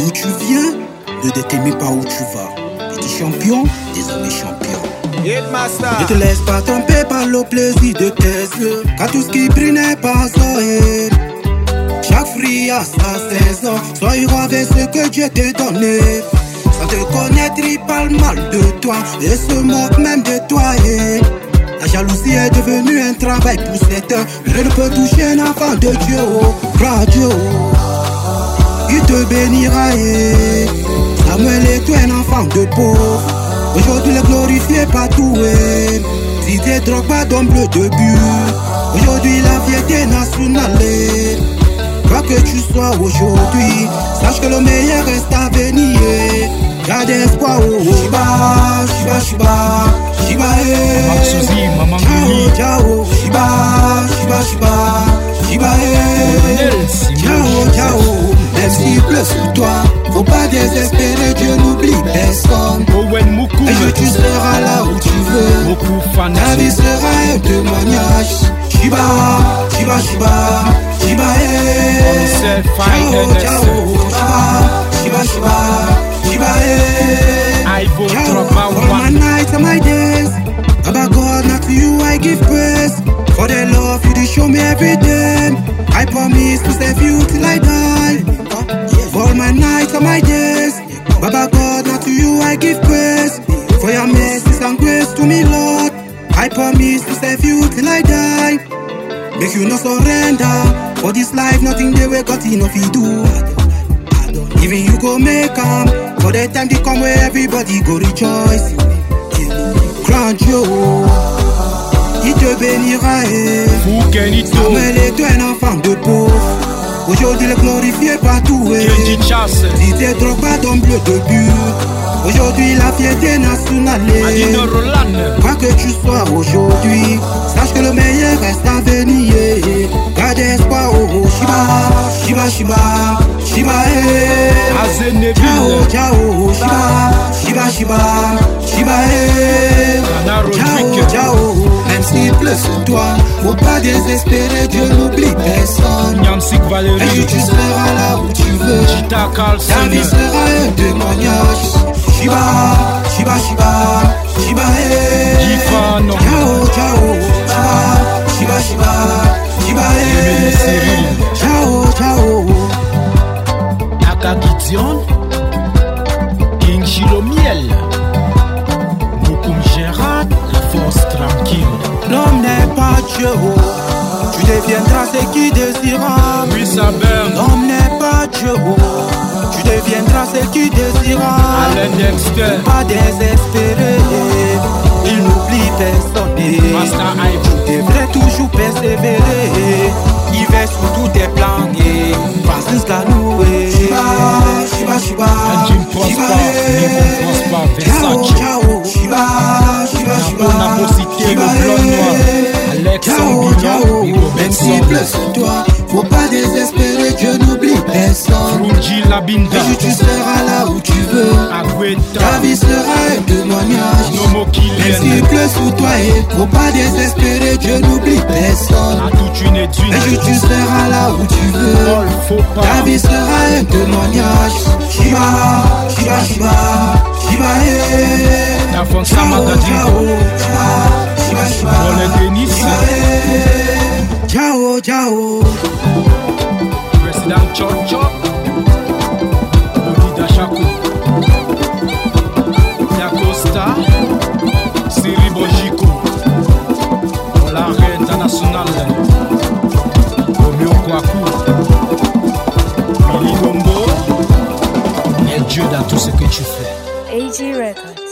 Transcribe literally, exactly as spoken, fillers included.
d'où tu viens ne détermine pas où tu vas. Petit champion, désormais champion. Ne te laisse pas tromper par le plaisir de tes yeux, car tout ce qui brille n'est pas ça. Chaque fruit a sa saison, sois heureux avec ce que Dieu t'a donné. Sans te connaître, il parle mal de toi et se moque même de toi. Et la jalousie est devenue un travail pour certains, mais ne peut toucher un enfant de Dieu. Oh, crois à Dieu, oh. Il te bénira. Et Samuel est toi un enfant de pauvre. Aujourd'hui le glorifié partout. Et si t'es drogue pas d'homme bleu de but, aujourd'hui la fierté nationale. Quoi que tu sois aujourd'hui, sache que le meilleur reste à venir. Garde espoir, oh, oh. Shiba, Shiba, Shiba, Shiba, eh. Ciao, ciao, Shiba, Shiba, Shiba, Shiba, eh. Ciao, ciao. Même s'il pleut sur toi, faut pas désespérer, Dieu n'oublie personne. Un jour tu seras là où tu veux, ta vie sera un témoignage. Shiba, Shiba, Shiba, Shiba, eh. Ciao, ciao, Shiba, Shiba, Shiba, eh. Ciao, for my nights and my days, Baba God, not to you I give praise. For the love you did show me every day, I promise to save you till I die. For my nights and my days, Baba God, not to you I give praise. For your mercy and grace to me, Lord, I promise to save you till I die. Make you no surrender, for this life nothing they will got enough you do. Even you go make am, for the time to come where everybody go rejoice. Grand Dieu, il te bénira. Samuel est toi un enfant de pauvre. Aujourd'hui le glorifié partout. Si t'es drogue pas d'homme bleu de but, aujourd'hui la fierté nationale. Quoi que tu sois aujourd'hui, sache que le meilleur reste à venir. Garde espoir, oh, oh. Shiba, Shiba, Shiba, Shiba, eh. Ciao, ciao, Shiba, Shiba, Shiba, Shiba, eh. Ciao, ciao. Même s'il pleut sur toi, faut pas désespérer, Dieu n'oublie personne. Un jour tu seras là où tu veux, ta vie sera un témoignage. Shiba, Shiba, Shiba, Shiba, eh. Ciao, ciao, Shiba, Shiba, Shiba, eh. Ciao, ciao. Akagidion, King Chilomiel, Moukoum Gérard, la force tranquille. L'homme n'est pas Dieu, oh. Tu deviendras ce qui désira. Oui, ça berne. L'homme n'est pas Dieu, oh. Tu deviendras ce qui désira. Alain Dexter. Pas désespérer, il n'oublie personne. Tu devrais toujours persévérer. Il va sur tous tes plans. Pas jusqu'à nous. Shiba, Shiba, Shiba, Shiba, ciao, ciao, Shiba, Shiba, Shiba, Shiba, ciao, ciao. Même s'il pleut sur toi, faut pas désespérer, Dieu n'oublie personne. Un jour tu seras là où tu veux, ta vie sera un témoignage. Même s'il pleut sur toi, faut pas désespérer, Dieu n'oublie personne. Un jour tu seras là où tu veux, ta vie sera un témoignage. Shiba, Shiba, Shiba, Shiba, eh. Ciao, ciao, Shiba, Shiba, Shiba, eh. Ciao, ciao. Président Chocho, Olida Chakou, Yacosta, Siri Bojiko, l'arrêt international, Romeo Kwaku, Billy Gombo, et Dieu dans tout ce que tu fais. A G Records.